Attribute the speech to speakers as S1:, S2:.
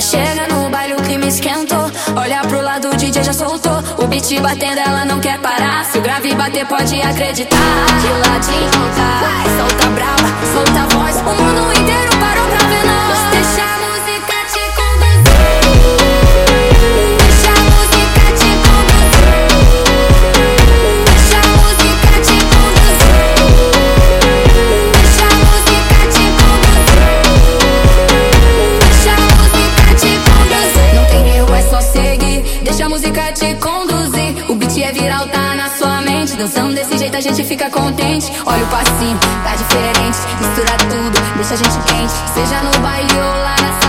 S1: chega no baile, o clima esquentou. Olha pro lado, o DJ já soltou. O beat batendo, ela não quer parar. Se o grave bater, pode acreditar. De ladinho, tá, solta brava, solta a voz. O mundo inteiro parou pra ver nós. Deixa a música te conduzir. Deixa a música te conduzir. Deixa a música te conduzir. Deixa a música te conduzir. Deixa a música te conduzir. Não tem erro, é só seguir. Deixa a música te conduzir. O beat é viral, tá na sua mente. Dançando desse jeito a gente fica contente. Olha o passinho, tá diferente. Mistura tudo, deixa a gente quente. Seja no baile ou lá na